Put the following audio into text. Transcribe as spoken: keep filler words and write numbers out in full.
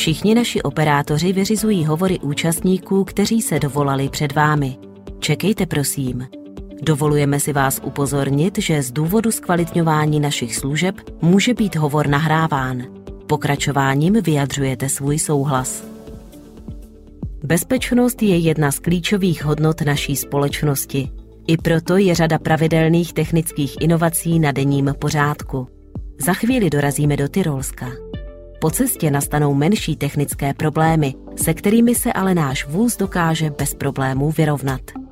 Všichni naši operátoři vyřizují hovory účastníků, kteří se dovolali před vámi. Čekejte prosím. Dovolujeme si vás upozornit, že z důvodu zkvalitňování našich služeb může být hovor nahráván. Pokračováním vyjadřujete svůj souhlas. Bezpečnost je jedna z klíčových hodnot naší společnosti. I proto je řada pravidelných technických inovací na denním pořádku. Za chvíli dorazíme do Tyrolska. Po cestě nastanou menší technické problémy, se kterými se ale náš vůz dokáže bez problémů vyrovnat.